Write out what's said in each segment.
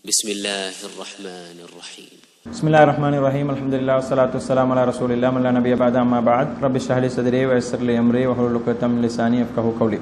بسم الله الرحمن الرحيم بسم الله الرحمن الرحيم الحمد لله والصلاة والسلام على رسول الله من لا نبي بعد أما بعد رب اشرح لي صدري ويسر لي أمري واحلل عقدة من لساني يفقهوا قولي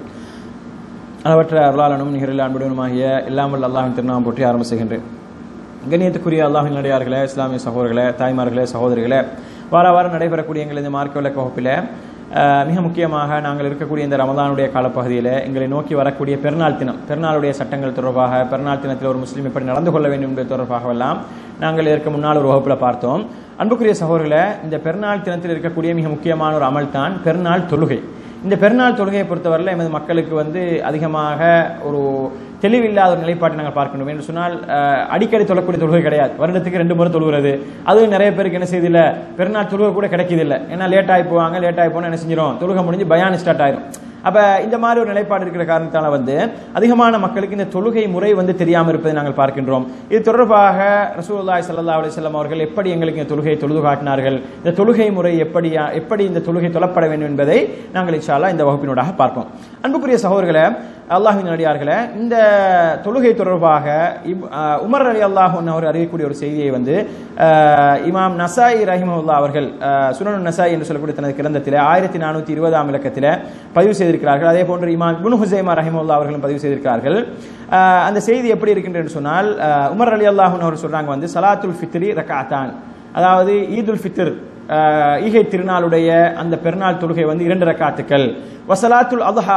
அளவற்ற அருளாளனும் நிகரில் அன்புடனுமாகிய எல்லாம் வல்ல அல்லாஹ்வின் திருநாமம் போற்றி ஆரம்பிக்கின்றேன். கண்ணியத்துக்குரிய அல்லாஹ்வின் அடியார்களே, இஸ்லாமிய சகோதரர்களே, தாய்மார்களே, சகோதரிகளே, வார வாரம் நடைபெறக்கூடிய எங்கள் இந்த மார்க்க விளக்க வகுப்பில் மிக முக்கியமாக நாங்கள் இருக்கக்கூடிய இந்த ரமதானுடைய காலப்பகுதியில் எங்களை நோக்கி வரக்கூடிய பெருநாள் தினம், பெருநாளுடைய சட்டங்கள் தொடர்பாக, பெருநாள் தினத்தில் ஒரு முஸ்லீம் எப்படி நடந்து கொள்ள வேண்டும் என்பது தொடர்பாகவெல்லாம் நாங்கள் இதற்கு முன்னால் ஒரு வகுப்பில் பார்த்தோம். அன்புக்குரிய சகோதரர்களே, இந்த பெருநாள் தினத்தில் இருக்கக்கூடிய மிக முக்கியமான ஒரு அமல் தான் பெருநாள் தொழுகை. இந்த பெருநாள் தொழுகையை பொறுத்தவரையில் எமது மக்களுக்கு அதிகமாக ஒரு தெளிவில்லாத ஒரு நிலைப்பாட்டை நாங்கள் பார்க்கணும். என்று சொன்னால் அடிக்கடி தொழக்கூடிய தொழுகை கிடையாது, வருடத்துக்கு 2 முறை தொழுகிறது. அது நிறைய பேருக்கு என்ன செய்தில்லை, பெருநாள் தொழுகை கூட கிடைக்கிதில்லை. ஏன்னா லேட் ஆகி போவாங்க, லேட் ஆகி போனால் என்ன செஞ்சிடும், தொழுகை முடிஞ்சு பயான் ஸ்டார்ட் ஆயிரும். அப்ப இந்த மாதிரி ஒரு நிலைப்பாடு இருக்கிற காரணத்தால அதிகமான மக்களுக்கு இந்த தொழுகை முறை தெரியாமல் இருப்பதை நாங்கள் பார்க்கின்றோம். இது தொடர்பாக ரசூலுல்லாஹி ஸல்லல்லாஹு அலைஹி வஸல்லம் அவர்கள் எப்படி எங்களுக்கு இந்த தொழுகையை தொழுது காட்டினார்கள், இந்த தொழுகை முறை எப்படி இந்த தொழுகை தொழப்பட வேண்டும் என்பதை நாங்கள் இன்ஷா அல்லாஹ் இந்த வகுப்பினூடாக பார்ப்போம். அன்புக்குரிய சகோதரர்களே, அல்லாஹ்வின் அடியார்களே, இந்த தொழுகை தொடர்பாக உமர் ரலியல்லாஹு அன்ஹு அவர் அறியக்கூடிய ஒரு செய்தியை இமாம் நசாயி ரஹிமஹுல்லாஹ் அவர்கள் சுனன் நசாயி என்று சொல்லக்கூடிய தனது கிரந்தத்தில் 1420 இலக்கத்தில் பதிவு செய்திருக்கிறார்கள். அதே போன்று இமாம் இப்னு ஹுஸைமா ரஹிமஹுல்லாஹ் அவர்களும் பதிவு செய்திருக்கிறார்கள். அந்த செய்தி எப்படி இருக்கின்றது சொன்னால், உமர் ரலியல்லாஹு அன்ஹு அவர் சொல்றாங்க, சலாத்துல் ஃபித்ரி ரக்அத்தான், அதாவது ஈதுல் ஃபித்ர் ஈகை திருநாளுடைய அந்த பெருநாள் தொழுகை 2 ரக்காத்துக்கள். வசலாத்துல் அத்ஹா,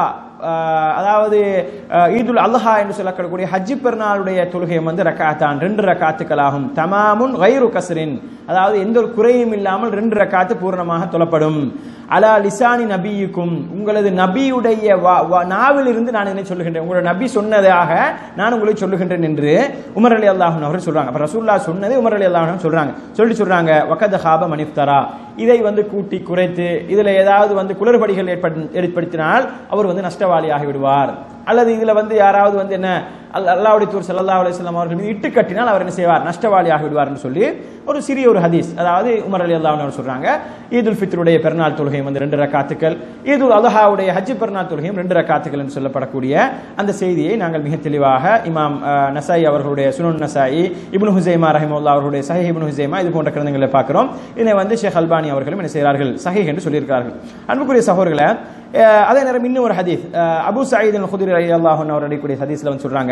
அதாவது ஈதுல் அல்ஹா என்று சொல்லக்கூடிய ஹஜ்ஜி பெருநாளுடைய தொழுகை ரக்காத்தான், 2 ரக்காத்துக்கள் ஆகும். தமாமுன் கைரு கஸ்ரின், அதாவது எந்த ஒரு குறையும் இல்லாமல் 2 ரக்காத்து பூர்ணமாக தொழப்படும். அலா லிசானி நபியுக்கும், உங்களது நபியுடைய நாவில் இருந்து நான் என்ன சொல்லுகின்றேன், உங்களோட நபி சொன்னதாக நான் உங்களுக்கு சொல்லுகின்றேன் என்று உமர் ரலியல்லாஹு அன்ஹு அவர்கள் சொல்றாங்க. அப்ப ரசூலுல்லாஹ் சொன்னதை உமர் ரலியல்லாஹு அன்ஹு சொல்றாங்க வகத் ஹாப மனிஃப்தரா, இதை கூட்டி குறைத்து இதுல ஏதாவது குளறுபடிகள் ஏற்படுத்தினால் அவர் நஷ்டவாளியாகி விடுவார். அல்லது இதுல யாராவது என்ன அல்லாஹ்வுடைய தூதர் ஸல்லல்லாஹு அலைஹி வஸல்லம் அவர்கள் மீது இட்டு கட்டினால் அவர் என்ன செய்வார், நஷ்டவாளியாகி விடுவார் என்று சொல்லி ஒரு சிறிய ஒரு ஹதீஸ். அதாவது உமர் ரலியல்லாஹு அன்ஹு சொல்றாங்க, ஈதுல் ஃபித்ருடைய பெருநாள் தொழுகை 2 ரக்காத்துக்கள், ஈதுல் அல்ஹாவுடைய ஹஜ் பெருநாள் தொழுகையும் 2 ரக்காத்துக்கள் என்று சொல்லப்படக்கூடிய அந்த செய்தியை நாங்கள் மிக தெளிவாக இமாம் நசாயி அவர்களுடைய சுனன் நசாயி, இப்னு ஹுஸைமா ரஹிமஹுல்லாஹ் அவர்களுடைய சஹீஹ் இப்னு ஹுஸைமா, இது போன்ற கிரந்தங்களை பார்க்கிறோம். இதனை ஷேக் அல்பானி அவர்களும் என்ன செய்கிறார்கள், சஹீஹ் என்று சொல்லியிருக்கிறார்கள். அன்புக்குரிய சகோதரர்களே, அதே நேரம் இன்னும் ஒரு ஹதீஸ் அபூ சயீத் அல்-குத்ரி ரலியல்லாஹு அன்ஹு அவர் அடிக்கூடிய ஹதீஸ்ல சொல்றாங்க,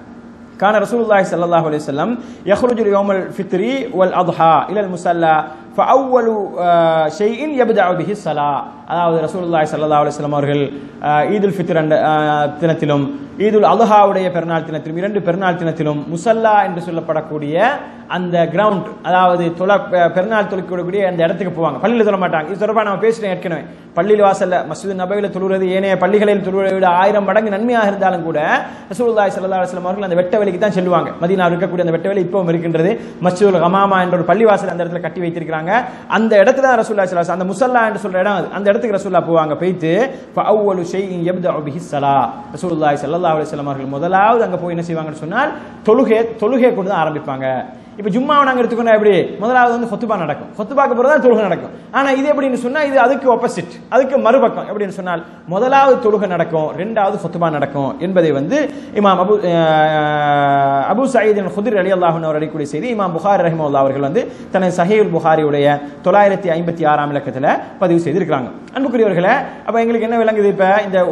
கான ரசூலுல்லாஹி ஸல்லல்லாஹு அலைஹி வஸல்லம் யக்ருஜு யௌமல் ஃபித்ரி வல் அத்ஹா இலல் முஸல்லா ஃபஅவ்வலு ஷைஇன் யப்தஉ பிஹி ஸலா, அதாவது ரசூலுல்லாஹி ஸல்லல்லாஹு அலைஹி வஸல்லம் அவர்கள் ஈதுல் ஃபித்ர் தினத்திலும் ஈதுல் அல்ஹாவுடைய பெருநாள் தினத்திலும் 2 பெருநாள் தினத்திலும் முஸல்லா என்று சொல்லப்படக்கூடிய அந்த கிரவுண்ட், அதாவது பெருநாள் தொழுகக்கூடிய அந்த இடத்துக்கு போவாங்க. பள்ளியில் தொழ மாட்டாங்க. இது தொடர்பாக நம்ம பேசுறேன் ஏற்கனவே. பள்ளியில் வாசல்ல மஸ்ஜித் நபவியில் தொழுகிறது ஏனைய பள்ளிகளில் தொழுவதை விட 1000 மடங்கு நன்மையாக இருந்தாலும் கூட ரசூலுல்லாஹி ஸல்லல்லாஹு அலைஹி வஸல்லம் அவர்கள் அந்த வெட்ட வெளிக்கு தான் செல்வாங்க. மதீனாவில் இருக்கக்கூடிய அந்த வெட்ட வெளி இப்பவும் இருக்கின்றது. மஸ்ஜிதுல் ஹமாமா என்ற ஒரு பள்ளிவாசல் அந்த இடத்துல கட்டி வைத்திருக்கிறாங்க. அந்த இடத்துல தான் ரசூலுல்லாஹி ஸல்லல்லாஹு அலைஹி வஸல்லம், அந்த முஸல்லா என்று சொல்ற இடம், அந்த இடத்துக்கு ரசூலுல்லாஹ் போவாங்க. போயிட்டு ஃபஅவ்வலு ஷைஇன் யப்தஉ பிஹி ஸலா, ரசூலுல்லாஹி ஸல்லல்லாஹு அலைஹி வஸல்லம் அவர்கள் முதலாவது அங்க போய் என்ன செய்வாங்கன்னு சொன்னால் தொழுகை கொண்டு தான் ஆரம்பிப்பாங்க. இப்ப ஜும்மாவை நாங்க எடுத்துக்கொண்டா எப்படி, முதலாவது ஹுத்பா நடக்கும், ஹுத்பாக்கு பிறகு தான் தொழுகை நடக்கும். ஆனா இது எப்படின்னு சொன்னா, இது அதுக்கு ஆப்போசிட், அதுக்கு மறுபக்கம். எப்படின்னு சொன்னால் முதலாவது தொழுகை நடக்கும், 2வது ஹுத்பா நடக்கும் என்பதை இமாம் அபூ சயீத் அல்-குத்ரி ரலியல்லாஹு அன்ஹு அவர்களுடைய செய்தி இமாம் புகாரி ரஹிமஹுல்லாஹ் அவர்கள் தனது சஹீஹுல் புகாரியுடைய 956 இலக்கத்தில் பதிவு செய்திருக்கிறாங்க. அன்புக்குரியவர்களே, அப்ப எங்களுக்கு என்ன விளங்குது, இப்ப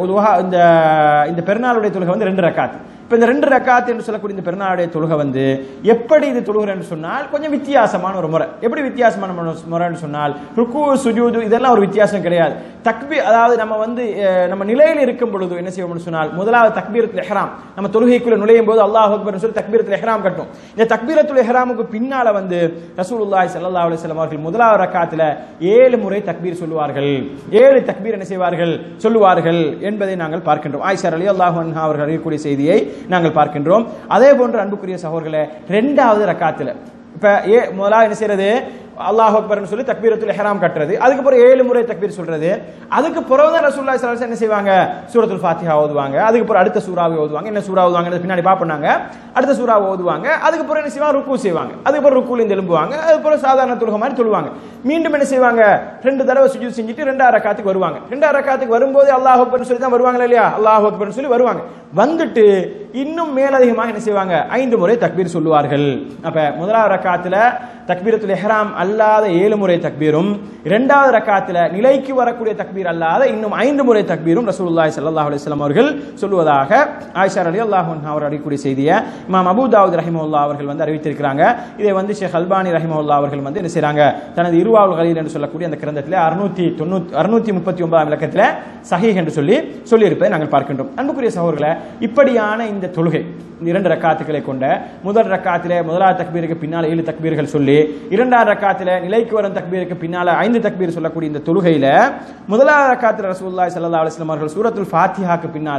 இந்த பெருநாளுடைய தொழுகை 2 ரக்காத். இப்ப இந்த 2 ரக்காத் என்று சொல்லக்கூடிய இந்த பெருநாளுடைய தொழுகை எப்படி இது தொழுகிறேன் என்று சொன்னால் கொஞ்சம் வித்தியாசமான ஒரு முறை. எப்படி வித்தியாசமான முறைன்னு சொன்னால், ருக்கு சுஜூது இதெல்லாம் ஒரு வித்தியாசம் கிடையாது. தக்பீர், அதாவது நம்ம நம்ம நிலையில் இருக்கும் பொழுது என்ன செய்வோம்னு சொன்னால், முதலாவது தக்பீரத்துல் இஹ்ராம், நம்ம தொழுகைக்குள்ள நுழையும் போது அல்லாஹ் அக்பர்னு சொல்லி தக்பீரத்துல் இஹ்ராம் கட்டும். இந்த தக்பீரத்துல் இஹ்ராமுக்கு பின்னால ரசூலுல்லாஹி ஸல்லல்லாஹு அலைஹி வஸல்லம் அவர்கள் முதலாவது ரக்காத்துல 7 முறை தக்பீர் சொல்லுவார்கள், 7 தக்பீர் என்ன செய்வார்கள், சொல்லுவார்கள் என்பதை நாங்கள் பார்க்கின்றோம். ஆயிஷா ரலியல்லாஹு அன்ஹா அவர்கள் அறியக்கூடிய செய்தியை நாங்கள் பார்க்கின்றோம். அதே போன்று அன்புக்குரிய சகோதரர்களே, 2வது ரக்காத்துல இப்ப முதலாவது என்ன செய்யறது, அல்லாஹ் அக்பர்னு சொல்லி தக்பீரத்துல் இஹ்ராம் கட்டுறது, அதுக்கப்புறம் 7 முறை தக்பீர் சொல்றது, அதுக்கு பிறகு தான் ரசூலுல்லாஹி ஸல்லல்லாஹு அலைஹி வஸல்லம் என்ன செய்வாங்க, சூரத்துல் ஃபாத்திஹா ஓதுவாங்க, அதுக்கப்புறம் அடுத்த சூராவை ஓதுவாங்க. என்ன சூரா ஓதுவாங்க பின்னாடி பாப்பனாங்க, அடுத்த சூராவை ஓதுவாங்க, அதுக்கப்புறம் என்ன செய்வாங்க, ருக்கு செய்வாங்க, அதுக்கப்புறம் ருக்குல இருந்து எழும்புவாங்க, அதுக்கப்புறம் சாதாரண தொழுகை மாதிரி தொழுவாங்க. மீண்டும் என்ன செய்வாங்க, 2 தடவை சுஜூத் செஞ்சுட்டு 2ஆவது ரக்காத்துக்கு வருவாங்க. 2ஆவது ரக்காத்துக்கு வரும்போது அல்லாஹ் அக்பர்னு சொல்லி தான் வருவாங்க இல்லையா, அல்லாஹ் அக்பர்னு சொல்லி வருவாங்க. வந்துட்டு இன்னும் மேலதிகமாக என்ன செய்வாங்க, 5 முறை தக்பீர் சொல்லுவார்கள். அப்ப முதலாவது ரக்காத்துல தக்பீரத்துல் இஹ்ராம் அல்லாத 7 முறை தக்பீரும், 2ஆவது ரக்காத்துல நிலைக்கு வரக்கூடிய தக்பீர் அல்லாத இன்னும் 5 முறை தக்பீரும் ரசூலுல்லாஹி ஸல்லல்லாஹு அலைஹி வஸல்லம் அவர்கள் சொல்லுவதாக ஆயிஷா ரலியல்லாஹு அன்ஹா அவர் அறிவிக்கூடிய செய்தியை இமாம் அபூ தாவூத் ரஹிமஹுல்லாஹ் அவர்கள் இருக்கிறாங்க. இதை ஷேக் அல்பானி ரஹிமஹுல்லாஹ் அவர்கள் என்ன செய்றாங்க, தனது இர்வாவுல் கலீல் என்று சொல்லக்கூடிய அந்த கிரந்தத்தில் 639 இலக்கத்தில் சஹீஹ் என்று சொல்லி இருப்பதை நாங்கள் பார்க்கின்றோம். அன்புக்குரிய சகோதரர்களே, இப்படியான இந்த தொழுகை 2 ரக்காத்துக்களை கொண்ட முதல் ரக்காத்திலே முதலாவது தக்பீருக்கு பின்னால் 7 தக்பீர்கள் சொல்லி, 2ஆவது ரக்காத்திலே நிலைக்கு வரும் தக்பீருக்கு பின்னால 5 தக்பீர் சொல்லக்கூடிய இந்த தொழுகையில முதலாவது ரக்காத்தில் ரசூலுல்லாஹி ஸல்லல்லாஹு அலைஹி வஸல்லம் அவர்கள் சூரத்துல் ஃபாத்திஹாக்கு பின்னால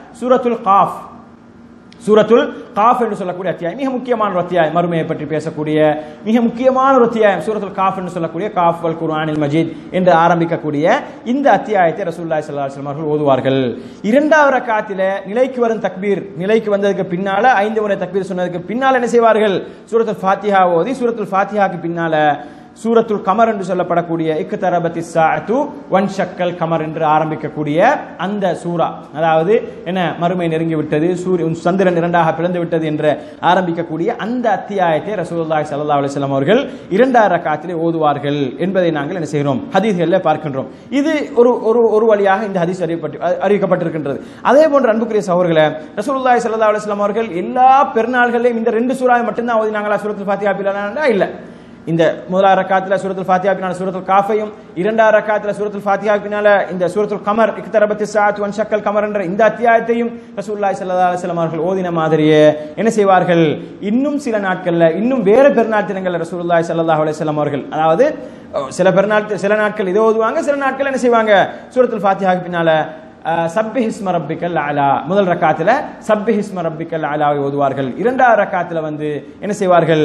சூரத்துல் காஃப் என்று சொல்லக்கூடிய அத்தியாயம், மிக முக்கியமான ஒரு அத்தியாயம், மறுமையை பற்றி பேசக்கூடிய மிக முக்கியமான ஒரு அத்தியாயம் சூரத்துல் காஃப் என்று சொல்லக்கூடிய காஃப் வல் குர்ஆனில் மஜீத் என்று ஆரம்பிக்கக்கூடிய இந்த அத்தியாயத்தை ரசூலுல்லாஹி ஸல்லல்லாஹு அலைஹி வஸல்லம் அவர்கள் ஓதுவார்கள். 2ஆவது ரக்காத்திலே நிலைக்கு வரும் தக்பீர், நிலைக்கு வந்ததுக்கு பின்னால 5 முறை தக்பீர் சொன்னதுக்கு பின்னால என்ன செய்வார்கள், சூரத்துல் ஃபாத்திஹா ஓதி சூரத்துல் ஃபாத்திஹாக்கு பின்னால சூரத்துல் கமர் என்று சொல்லப்படக்கூடிய இக்தரபத்திஸ் ஸாஅத்து வன்ஷக்கல் கமர் என்று ஆரம்பிக்கக்கூடிய அந்த சூரா, அதாவது என்ன மறுமை நெருங்கி விட்டது, சந்திரன் 2ஆக பிளந்து விட்டது என்று ஆரம்பிக்கக்கூடிய அந்த அத்தியாயத்தை ரசூலுல்லாஹி ஸல்லல்லாஹு அலைஹி வஸல்லம் அவர்கள் 2ஆவது ரக்காத்திலே ஓதுவார்கள் என்பதை நாங்கள் என்ன செய்கிறோம், ஹதீஸ்களில் பார்க்கின்றோம். இது ஒரு வழியாக இந்த ஹதீஸ் அறிவிக்கப்பட்டிருக்கின்றது. அதே போன்று அன்புக்குரிய சகோதரர்களே, ரசூலுல்லாஹி ஸல்லல்லாஹு அலைஹி வஸல்லம் அவர்கள் எல்லா பெருநாள்களிலும் இந்த 2 சூறாவை மட்டும்தான் ஓதினாங்களா, சூரத்துல் ஃபாத்திஹா பின்னால இல்ல. இந்த முதலாவது ரக்காத்துல சூரத்துல் ஃபாத்திஹா பின்னால சூரத்துல் காஃபையும், 2ஆவது ரக்காத்துல சூரத்துல் ஃபாத்திஹா பின்னால இந்த சூரத்துல் கமர் இக்தரபத்திஸ் ஸாஅத்து வன்ஷக்கல் கமர் என்ற இந்த அத்தியாயத்தையும் ரசூலுல்லாஹி ஸல்லல்லாஹு அலைஹி வஸல்லம் அவர்கள் ஓதின மாதிரியே என்ன செய்வார்கள், இன்னும் சில நாட்கள்ல இன்னும் வேற பெருநாள் தினங்கள்ல ரசூலுல்லாஹி ஸல்லல்லாஹு அலைஹி வஸல்லம் அவர்கள், அதாவது சில நாட்கள் இதை ஓதுவாங்க, சில நாட்கள் என்ன செய்வாங்க, சூரத்துல் ஃபாத்திஹாக்கு பின்னால சப்பிஹ் இஸ்ம ரப்பிக்கல் அலா முதல் ரக்காத்துல சப்பிஹ் இஸ்ம ரப்பிக்கல் அலாவை ஓதுவார்கள். 2ஆவது ரக்காத்துல என்ன செய்வார்கள்,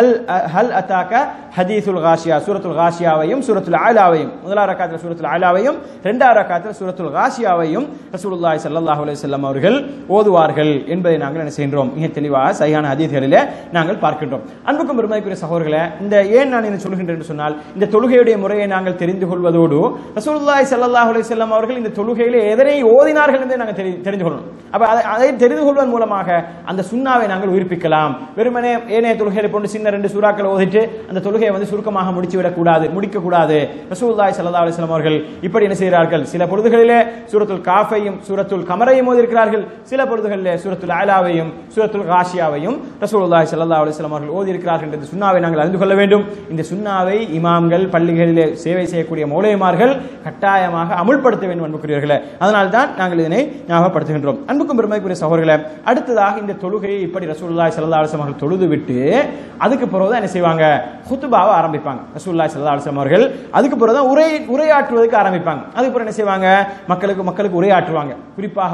ஹல் அதாக ஹதீசுல் காஷியா சூரத்துல் காஷியாவையும் சூரத்துல் அலாவையும், முதலாவது ரக்காத்துல சூரத்துல் அலாவையும் 2ஆவது ரக்காத்துல சூரத்துல் காஷியாவையும் ரசூலுல்லாஹி ஸல்லல்லாஹு அலைஹி வஸல்லம் அவர்கள் ஓதுவார்கள் என்பதை நாங்கள் என்ன செய்கின்றோம், மிக தெளிவாக சஹீஹான ஹதீஸ்களிலே நாங்கள் பார்க்கின்றோம். அன்புக்கும் பெருமதிக்குரிய சகோதரர்களே, இந்த ஏன் நான் இதை சொல்கின்றேன் என்று சொன்னால், இந்த தொழுகையுடைய முறையை நாங்கள் தெரிந்து கொள்வதோடு ரசூலுல்லாஹி ஸல்லல்லாஹு அலைஹி வஸல்லம் அவர்கள் இந்த தொழுகையிலே எதனை ஓதினார்கள் என்பதை நாங்கள் தெரிந்து கொள்ளணும். அப்ப அதை தெரிந்து கொள்வதன் மூலமாக அந்த சுன்னாவை நாங்கள் உயிர்ப்பிக்கலாம். வெறுமனே ஏனைய தொழுகையை போன்று சின்ன 2 சூறாக்கள் ஓதிட்டு அந்த தொழுகையை சுருக்கமாக முடிக்க கூடாது. ரசூலுல்லாஹி ஸல்லல்லாஹு அலைஹி வஸல்லம் அவர்கள் இப்படி என்ன செய்கிறார்கள், சில பொழுதுகளிலே சூரத்துல் காஃபையும் சூரத்துல் கமரையும் ஓதியிருக்கிறார்கள், சில பொழுதுகளிலே சூரத்துல் அலாவையும் சூரத்துல் காஷியாவையும் ரசூலுல்லாஹி ஸல்லல்லாஹு அலைஹி வஸல்லம் அவர்கள் ஓதியிருக்கிறார்கள் என்ற சுன்னாவை நாங்கள் அறிந்து கொள்ள வேண்டும். இந்த சுன்னாவை இமாம்கள், பள்ளிகளிலே சேவை செய்யக்கூடிய மௌலைமார்கள் கட்டாயமாக அமுல்படுத்த வேண்டும் அன்புக்குரியவர்களே. அதனால் தான் நாங்கள் இதனை ஞாபகப்படுத்துகின்றோம். அன்புக்கும் பெருமைக்குரிய சகோதரர்களே, அடுத்ததாக இந்த தொழுகையை இப்படி ரசூலுல்லாஹி ஸல்லல்லாஹு அலைஹி வஸல்லம் அவர்கள் தொழுது விட்டு அதுக்கு பிறகு என்ன செய்வாங்க, குத்பாவை ஆரம்பிப்பாங்க. ரசூலுல்லாஹி ஸல்லல்லாஹு அலைஹி வஸல்லம் அவர்கள் அதுக்கு பிறகு தான் உரையாற்றுவதற்கு ஆரம்பிப்பாங்க. அதுக்கு பிறகு என்ன செய்வாங்க, மக்களுக்கு உரையாற்றுவாங்க. குறிப்பாக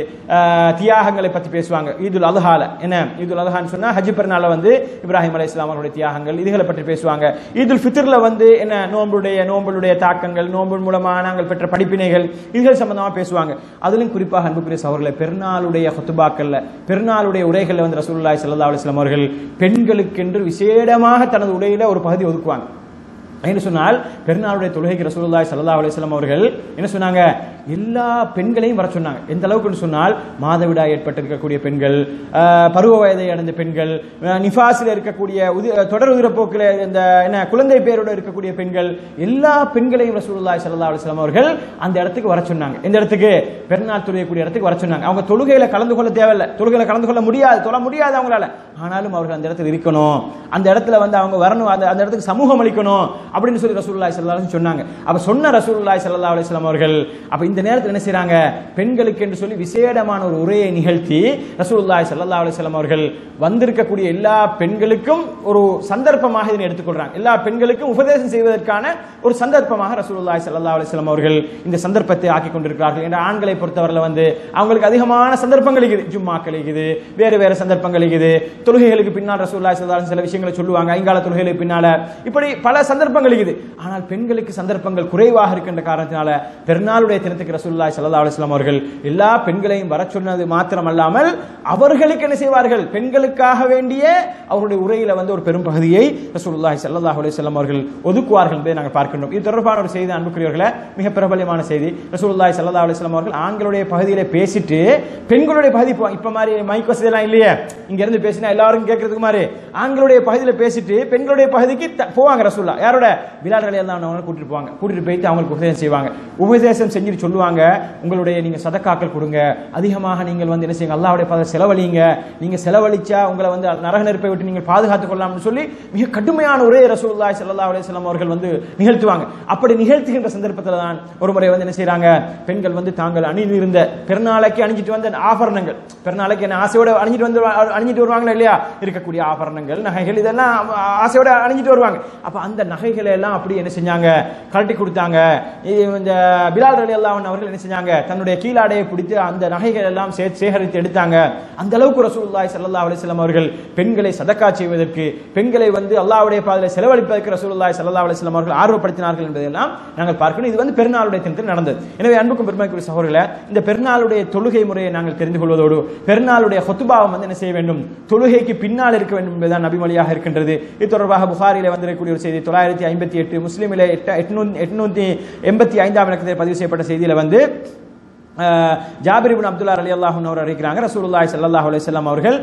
தியாகங்களை பற்றி பேசுவாங்க. ஈதுல் அல்ஹால என்ன, ஈதுல் அல்ஹான்னு சொன்னா ஹஜ் பெருநாள்ல இப்ராஹிம் அலைஹிஸ்ஸலாம் அவருடைய தியாகங்கள் இதுகளை பற்றி பேசுவாங்க. ஈதுல் ஃபித்ர்ல என்ன நோம்புடைய தாக்கங்கள், நோன்பு மூலமாக நாங்கள் பெற்ற படிப்பினைகள் இதுகள் சம்பந்தமா பேசுவாங்க. அதிலும் குறிப்பாக அன்புக்குரிய சகோதரர்களே, பெருநாளுடைய ஹுத்பாக்கள்ல, பெருநாளுடைய உரைகள்ல ரசூலுல்லாஹி ஸல்லல்லாஹு அலைஹி வஸல்லம் அவர்கள் பெண்களுக்கென்று விசேடமாக தனது உரையில ஒரு பகுதி ஒதுக்குவாங்க. என்ன சொன்னால், பெருநாளுடைய தொழுகைக்கு ரசூலுல்லாஹி ஸல்லல்லாஹு அலைஹி வஸல்லம் அவர்கள் என்ன சொன்னாங்க, எல்லா பெண்களையும் வர சொன்னாங்க. எந்த அளவுக்கு சொன்னால், மாதவிடாய் ஏற்பட்டிருக்கக்கூடிய பெண்கள், பருவ வயதை அடைந்த பெண்கள், நிஃபாஸில் இருக்கக்கூடிய தொடர் உதிரப்போக்கில் இந்த குழந்தை பேரோடு இருக்கக்கூடிய பெண்கள், எல்லா பெண்களையும் ரசூலுல்லாஹி ஸல்லல்லாஹு அலைஹி வஸல்லம் அவர்கள் அந்த இடத்துக்கு வர சொன்னாங்க. எந்த இடத்துக்கு, பெருநாள் தொழுகைக்கூடிய இடத்துக்கு வர சொன்னாங்க. அவங்க தொழுகையில கலந்து கொள்ள தேவையில்லை, தொழுகையில கலந்து கொள்ள முடியாது, தொழ முடியாது அவங்களால. ஆனாலும் அவர்கள் அந்த இடத்துல இருக்கணும், அந்த இடத்துல அவங்க வரணும், அந்த இடத்துக்கு சமூகம் அளிக்கணும். அப்படின்னு சொல்லி ரசூலுல்லாஹி ஸல்லல்லாஹு அலைஹி வஸல்லம் சொன்னாங்க. அப்ப சொன்ன ரசூலுல்லாஹி ஸல்லல்லாஹு அலைஹி வஸல்லம் அவர்கள் அப்ப இந்த நேரத்தில் என்ன செய்றாங்க, பெண்களுக்கு என்று சொல்லி விசேடமான ஒரு உரையை நிகழ்த்தி ரசூலுல்லாஹி ஸல்லல்லாஹு அலைஹி வஸல்லம் அவர்கள் வந்திருக்கக்கூடிய எல்லா பெண்களுக்கும் ஒரு சந்தர்ப்பமாக இதனை எடுத்துக்கொள்றாங்க. எல்லா பெண்களுக்கும் உபதேசம் செய்வதற்கான ஒரு சந்தர்ப்பமாக ரசூலுல்லாஹி ஸல்லல்லாஹு அலைஹி வஸல்லம் அவர்கள் இந்த சந்தர்ப்பத்தை ஆக்கி கொண்டிருக்கிறார்கள். என்ற ஆண்களை பொறுத்தவரையில் வந்து அவங்களுக்கு அதிகமான சந்தர்ப்பங்கள் இருக்குது, ஜும்மாக்கள் இருக்குது, வேறு வேறு சந்தர்ப்பங்கள் இருக்குது, தொழுகைகளுக்கு பின்னால் ரசூலுல்லாஹி ஸல்லல்லாஹு அலைஹி வஸல்லம் சில விஷயங்களை சொல்லுவாங்க, ஐங்கால தொழுகைகளுக்கு பின்னால, இப்படி பல சந்தர்ப்பங்கள் இருக்குது. ஆனால் பெண்களுக்கு சந்தர்ப்பங்கள் குறைவாக இருக்கின்ற காரணத்தினால பெருநாளுடைய தினத்துக்கு ரசூலுல்லாஹி ஸல்லல்லாஹு அலைஹி வஸல்லம் அவர்கள் எல்லா பெண்களையும் வர சொன்னது மாத்திரமல்லாமல் அவர்களுக்கு என்ன செய்வார்கள், பெண்களுக்காக வேண்டிய அவருடைய உரையில வந்து ஒரு பெரும் பகுதியை ரசூலுல்லாஹி ஸல்லல்லாஹு அலைஹி வஸல்லம் அவர்கள் ஒதுக்குவார்கள் என்பதை நாங்கள் பார்க்கின்றோம். இது தொடர்பான ஒரு செய்தி அன்புக்குரியவர்களே, மிக பிரபலமான செய்தி. ரசூலுல்லாஹி ஸல்லல்லாஹு அலைஹி வஸல்லம் அவர்கள் ஆண்களுடைய பகுதியில பேசிட்டு பெண்களுடைய பகுதி இப்ப மாதிரி மைக் வசதி எல்லாம் இல்லையே, இங்க இருந்து பேசினா எல்லாரும் கேட்கறதுக்கு மாதிரி ஆண்களுடைய பகுதியில பேசிட்டு பெண்களுடைய பகுதிக்கு போவாங்க. ரசூலுல்லாஹ் யாரோட, பிலால் ரலியல்லாஹு அன்ஹு கூட்டிட்டு போவாங்க. கூட்டிட்டு போயிட்டு அவங்களுக்கு உபதேசம் செய்வாங்க. உபதேசம் செஞ்சுட்டு சொல்லுவாங்க, உங்களுடைய நீங்க சதக்காக்கள் கொடுங்க, அதிகமாக நீங்கள் வந்து என்ன செய்யுங்க, அல்லாஹ்வுடைய பாதையில செலவழிங்க, நீங்க செலவழிச்சா உங்களை வந்து நரக நெருப்பை விட்டு நீங்கள் பாதுகாத்துக் கொள்ளலாம்னு சொல்லி மிக கடுமையான ஒரே ரசூலுல்லாஹி ஸல்லல்லாஹு அலைஹி வஸல்லம் அவர்கள் வந்து நிகழ்த்துவாங்க. அப்படி நிகழ்த்துகின்ற சந்தர்ப்பத்தில் தான் ஒரு முறை வந்து என்ன செய்யறாங்க, பெண்கள் வந்து தாங்கள் அணிந்திருந்த பெருநாளைக்கு அணிஞ்சிட்டு வந்த ஆபரணங்கள், பெருநாளைக்கு என்ன ஆசையோட அணிஞ்சிட்டு வருவாங்களா இல்லையா, இருக்கக்கூடிய ஆபரணங்கள் நகைகள் இதெல்லாம் ஆசையோட அணிஞ்சிட்டு வருவாங்க. அப்ப அந்த நகைகளை எல்லாம் அப்படி என்ன செஞ்சாங்க, கழட்டி கொடுத்தாங்க. இந்த பிலால் ரலியல்லாஹு அன்ஹு அவர்கள் என்ன செஞ்சாங்க, தன்னுடைய கீழாடையை பிடித்து அந்த நகைகள் எல்லாம் சேகரித்து எடுத்தாங்க. அந்த அளவுக்கு ரசூலுல்லாஹி ஸல்லல்லாஹு அலைஹி வஸல்லம் அவர்கள் பெண்களை சதக்கா செய்வதற்கு, பெண்களை வந்து அல்லாஹ்வுடைய பாதையில செலவழிப்பதற்கு ரசூலுல்லாஹி ஸல்லல்லாஹு அலைஹி வஸல்லம் அவர்கள் ஆர்வப்படுத்தினார்கள் என்பதெல்லாம் நாங்கள் பார்க்கணும். இது வந்து பெருநாளுடைய தினத்தில் நடந்தது. எனவே அன்புக்கும் பெருமைக்குரிய சகோதரர்களே, இந்த பெருநாளுடைய தொழுகை முறையை நாங்கள் தெரிந்து கொள்வதோடு பெருநாளுடைய ஹுத்பாவை வந்து என்ன செய்ய வேண்டும், தொழுகைக்கு பின்னால் இருக்க வேண்டும் என்பதுதான் நபிமொழியாக இருக்கின்றது. இது தொடர்பாக புகாரிலே வந்திருக்கக்கூடிய ஒரு செய்தி 958, முஸ்லிமிலே 885 இலக்கத்தில் பதிவு செய்யப்பட்ட செய்தியில வந்து ஜாபிர் இப்னு அப்துல்லா ரலியல்லாஹு அன்ஹு அவர் அறிவிக்கிறாங்க, ரசூலுல்லாஹி ஸல்லல்லாஹு அலைஹி வஸல்லம் அவர்கள்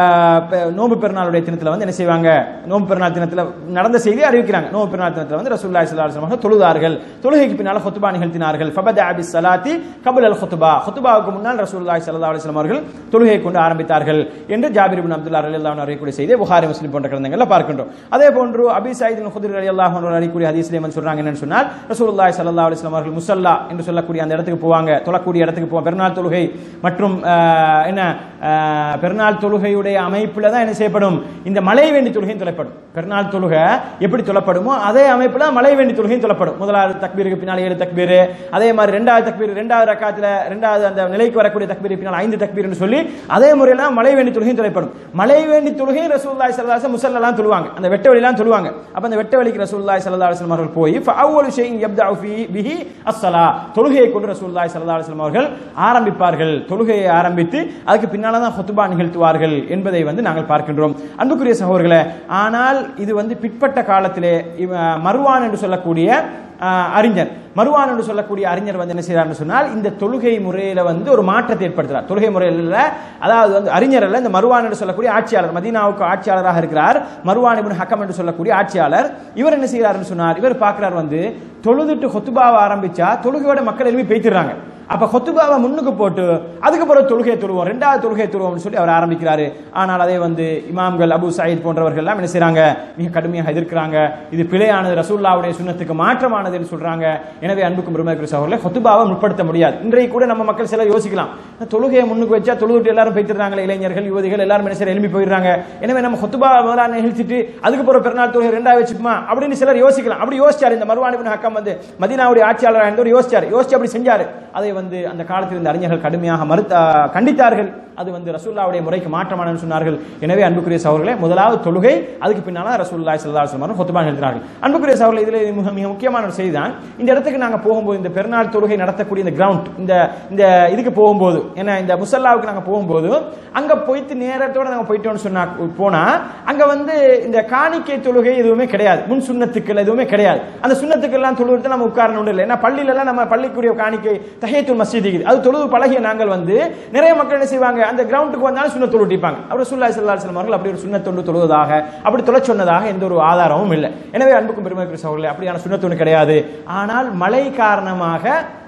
நோன்பு பெருநாளுடைய தினத்துல வந்து என்ன செய்வாங்க, நோன்பு பெருநாள் தினத்துல நடந்த செய்தியை அறிவிக்கிறாங்க. நோன்பு பெருநாள் தினத்துல வந்து ரசூலுல்லாஹி ஸல்லல்லாஹு அலைஹி வஸல்லம் தொழுதார்கள், தொழுகைக்கு பின்னால் ஹுத்பா நிகழ்த்தினார்கள். ஃபபதஅ பிஸ்ஸலாத்தி கப்ல அல் ஹுத்பா, ஹுத்பாவுக்கு முன்னால் ரசூலுல்லாஹி ஸல்லல்லாஹு அலைஹி வஸல்லம் அவர்கள் தொழுகையை கொண்டு ஆரம்பித்தார்கள் என்று ஜாபிர் இப்னு அப்துல்லா ரலியல்லாஹு அன்ஹு அறிவிக்கக்கூடிய செய்தியை புகாரி முஸ்லிம் போன்ற கிரந்தங்கள்ல பார்க்கின்றோம். அதே போன்று அபீ சயீத் அல் குத்ரி ரலியல்லாஹு அன்ஹு அறிவிக்கக்கூடிய ஹதீஸ்ல வந்து சொல்றாங்க என்னன்னு சொன்னால், ரசூலுல்லாஹி ஸல்லல்லாஹு அலைஹி வஸல்லம் அவர்கள் முஸல்லா என்று சொல்லக்கூடிய அந்த இடத்துக்கு போவாங்க, தொழக்கூடிய இடத்துக்கு போவாங்க. பெருநாள் தொழுகை மற்றும் என்ன பெருநாள் தொழுகையுடைய அமைப்புல தான் என்ன செய்யப்படும், இந்த மழை வேண்டி தொழுகையும் தொழப்படும். பெருநாள் தொழுகை எப்படி தொழப்படுமோ அதே அமைப்புல மழை வேண்டி தொழுகையும் தொழப்படும். முதலாவது தக்பீருக்கு பின்னால் 7 தக்பீர், அதே மாதிரி இரண்டாவது தக்பீர், இரண்டாவது ரக்காத்துல இரண்டாவது அந்த நிலைக்கு வரக்கூடிய தக்பீருக்கு பின்னால் 5 தக்பீர் என்று சொல்லி அதே முறையில மழை வேண்டி தொழுகையும் தொழப்படும். மழை வேண்டி தொழுகை ரசூலுல்லாஹி ஸல்லல்லாஹு அலைஹி வஸல்லம் முஸல்லலாம் தொழுவாங்க, அந்த வெட்ட வெளிலாம் தொழுவாங்க. அப்ப அந்த வெட்ட வெளிக்கு ரசூலுல்லாஹி ஸல்லல்லாஹு அலைஹி வஸல்லம் அவர்கள் போய் ஃபஅவ்வலு ஷைஇன் யப்தஉ பிஹி அஸ்ஸலா, தொழுகையை கொண்டு ரசூலுல்லாஹி ஸல்லல்லாஹு அலைஹி வஸல்லம் அவர்கள் ஆரம்பிப்பார்கள். தொழுகையை ஆரம்பித்து அதுக்கு பின்னால தான் ஹுத்பா நிகழ்த்துவார்கள் என்பதை வந்து நாங்கள் பார்க்கின்றோம். அன்புக்குரிய சகோதரர்களே, ஆனால் இது வந்து பிற்பட்ட காலத்திலே மர்வான் என்று சொல்லக்கூடிய அறிஞர், மர்வான் என்று சொல்லக்கூடிய அறிஞர் வந்து என்ன செய்யறாருன்னு சொன்னால், இந்த தொழுகை முறையில வந்து ஒரு மாற்றத்தை ஏற்படுத்துறார். தொழுகை முறையில அதாவது வந்து அறிஞர் அல்ல, இந்த மர்வான் என்று சொல்லக்கூடிய ஆட்சியாளர், மதீனாவுக்கு ஆட்சியாளராக இருக்கிறார் மர்வான் இப்னு ஹக்கம் என்று சொல்லக்கூடிய ஆட்சியாளர். இவர் என்ன செய்யறாருன்னு சொன்னார், இவர் பார்க்கிறார் வந்து தொழுதுட்டு ஹுத்பாவை ஆரம்பிச்சா தொழுகையோட மக்கள் எழுப்பி பேய்த்திடுறாங்க. அப்ப ஹுத்பாவை முன்னுக்கு போட்டு அதுக்கு பிறகு தொழுகையை தொழுவோம், இரண்டாவது தொழுகையை தொழுவோம்னு சொல்லி அவர் ஆரம்பிக்கிறாரு. ஆனால் அதை வந்து இமாம்கள் அபு சயீத் போன்றவர்கள் எல்லாம் என்ன செய்றாங்க, மிக கடுமையாக எதிர்க்கிறாங்க. இது பிழையானது, ரசூலுல்லாஹ்வுடைய சுன்னத்துக்கு மாற்றமானது என்று சொல்றாங்க. எனவே அன்புக்கும் பெருமைக்குரிய சகோதரர்களே, ஹுத்பாவை முற்படுத்த முடியாது. இன்றைக்கு கூட நம்ம மக்கள் சிலர் யோசிக்கலாம், தொழுகையை முன்னுக்கு வச்சா தொழுதுட்டு எல்லாரும் போய்த்திடுறாங்க, இளைஞர்கள் யுவதிகள் எல்லாரும் என்ன செய்ய எழுப்பி போயிடுறாங்க, எனவே நம்ம ஹுத்பாவை முதல்ல நிகழ்த்திட்டு அதுக்கு பிறகு பெருநாள் தொழுகை இரண்டாவது வச்சுக்குமா அப்படின்னு சிலர் யோசிக்கலாம். அப்படி யோசிச்சார் இந்த மர்வான் இப்னு ஹக்கம் வந்து மதீனாவுடைய ஆட்சியாளராக இருந்தவர் யோசிச்சு அப்படி செஞ்சாரு. அதை வந்து அந்த காலத்தில் இருந்த அறிஞர்கள் கடுமையாக கண்டித்தார்கள். அது வந்து ரசூலுல்லாஹ்வுடைய முறைக்கு மாற்றமானது சொன்னார்கள். எனவே அன்புக்குரிய சகோதரர்களே, முதலாவது தொழுகை, அதுக்கு பின்னால ரசூலுல்லாஹி ஸல்லல்லாஹு அலைஹி வஸல்லம் ஹுத்பா நிகழ்த்தினார்கள். அன்புக்குரிய சகோதரர்களே, இதில் மிக முக்கியமான ஒரு செய்தி தான், இந்த இடத்துக்கு நாங்கள் போகும்போது, இந்த பெருநாள் தொழுகை நடத்தக்கூடிய இந்த கிரவுண்ட், இந்த இதுக்கு போகும்போது, ஏன்னா இந்த முஸல்லாவுக்கு நாங்கள் போகும்போது அங்க போயிட்டு நேரத்தோட நாங்கள் போயிட்டோம்னு போனா அங்க வந்து இந்த காணிக்கை தொழுகை எதுவுமே கிடையாது, முன் சுன்னத்துக்கள் எதுவுமே கிடையாது. அந்த சுன்னத்துக்கள் எல்லாம் தொழுது நம்ம உட்காரணும் இல்லை, ஏன்னா பள்ளியில எல்லாம் நம்ம பள்ளிக்குரிய காணிக்கை தஹியத்துல் மஸ்ஜித் அது தொழுது பழகிய நாங்கள் வந்து நிறைய மக்கள் என்ன செய்வாங்க, அந்த கிரவுண்டுக்கு வந்தாலும் சுன்னத் தொழுட்டிப்பாங்க. அவர் ரசூலுல்லாஹி ஸல்லல்லாஹு அலைஹி வஸல்லம் அவர்கள் அப்படி ஒரு சுன்னத் தொழு தொழுவதாக அப்படி தொழ சொன்னதாக எந்த ஒரு ஆதாரமும் இல்லை. எனவே அன்புக்கும் பெருமைக்குரிய சகோதரர்களே, அப்படியான சுன்னத் ஒன்று கிடையாது. ஆனால் மழை காரணமாக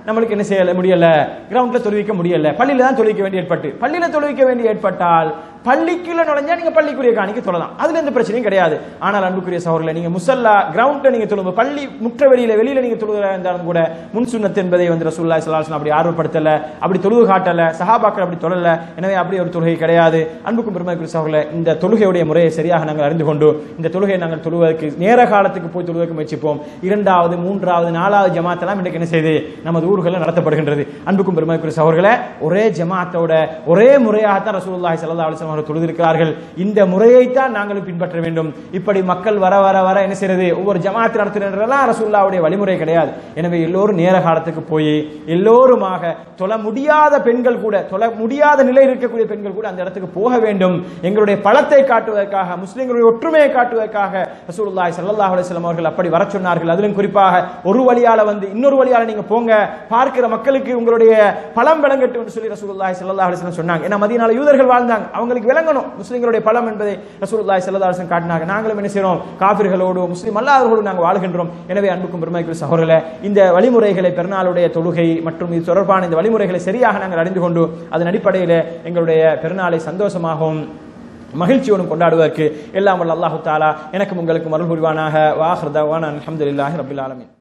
நம்மளுக்கு என்ன செய்ய முடியல, கிரவுண்ட்ல தொழுவிக்க முடியல, பள்ளியில தான் தொழுவிக்க வேண்டிய ஏற்பட்டால் பள்ளிக்குள்ள நுழைஞ்சா நீங்க பள்ளிக்குரிய காணிக்கு தொழலாம், அதுல எந்த பிரச்சனையும் கிடையாது. ஆனால் அன்புக்குரிய சகோதரர்களே, நீங்க முசல்லா கிரவுண்ட்ல நீங்க தொழுவு, பள்ளி முற்ற வெளியில நீங்க தொழுவதா இருந்தாலும் கூட முன் சுன்னத் என்பதை வந்து ரசூலுல்லாஹி ஸல்லல்லாஹு அலைஹி வஸல்லம் அப்படி ஆர்வப்படுத்தல, அப்படி தொழுவு காட்டல, சஹாபாக்கள் அப்படி தொழல. எனவே அப்படி ஒரு தொழுகை கிடையாது. அன்புக்கும் பெருமைக்குரிய சகோதரர்களே, இந்த தொழுகையுடைய முறையை சரியாக நாங்கள் அறிந்து கொண்டு இந்த தொழுகையை நாங்கள் தொழுவதற்கு நேர காலத்துக்கு போய் தொழுவதற்கு முயற்சிப்போம். 2வது 3வது 4வது ஜமாத் எல்லாம் இன்றைக்கு என்ன செய்து நமது ஊர்களில் நடத்தப்படுகின்றது. அன்புக்கும் பெருமைக்குரிய சகோதரர்களே, ஒரே ஜமாத்தோட ஒரே முறையாகத்தான் ரசூலுல்லாஹி ஸல்லல்லாஹு அலைஹி வஸல்லம் அவர்கள் தொழுதிருக்கிறார்கள். இந்த முறையைத்தான் நாங்களும் பின்பற்ற வேண்டும். இப்படி மக்கள் வர வர வர என்ன செய்யறது, ஒவ்வொரு ஜமாத் நடத்துகிறதெல்லாம் ரசூலுல்லாஹ்வுடைய வழிமுறை கிடையாது. எனவே எல்லோரும் நேர காலத்துக்கு போய் எல்லோருமாக தொழ முடியாத பெண்கள் கூட, தொழ முடியாத நிலையில் இருக்கக்கூடிய பெண்கள் கூட அந்த இடத்துக்கு போக வேண்டும். எங்களுடைய பலத்தை காட்டுவதற்காக, முஸ்லிம்களுடைய ஒற்றுமையை காட்டுவதற்காக ரசூலுல்லாஹி ஸல்லல்லாஹு அலைஹி வஸல்லம் அவர்கள் அப்படி வர சொன்னார்கள். அதிலும் குறிப்பாக ஒரு வழியால வந்து இன்னொரு வழியால நீங்க போங்க, பார்க்கிற மக்களுக்கு உங்களுடைய பலம் விளங்கட்டும் என்று சொல்லி ரசூலுல்லாஹி ஸல்லல்லாஹு அலைஹி வஸல்லம் சொன்னாங்க. ஏன்னா மதீனால யூதர்கள் வாழ்ந்தாங்க, அவங்களுக்கு விளங்கணும் முஸ்லிம்களுடைய பலம் என்பதை ரசூலுல்லாஹி ஸல்லல்லாஹு அலைஹி வஸல்லம் காட்டினாங்க. நாங்களும் என்ன செய்றோம், காபிர்களோடு முஸ்லிம் அல்லாதவர்களோடு நாங்கள் வாழ்கின்றோம். எனவே அன்புக்கும் பெருமைக்குரிய சகோதரர்களே, இந்த வழிமுறைகளை பெருநாளுடைய தொழுகை மற்றும் இது தொடர்பான இந்த வழிமுறைகளை சரியாக நாங்கள் அறிந்து கொண்டு அதன் அடிப்படையில் எங்களுடைய பெருநாளை சந்தோஷமாகவும் மகிழ்ச்சியோடும் கொண்டாடுவதற்கு எல்லாம் வல்ல அல்லாஹ் தஆலா எனக்கும் உங்களுக்கும் அருள் புரிவானாக. வ ஆகிரு தஅவானா அல்ஹம்துலில்லாஹி ரப்பில் ஆலமீன்.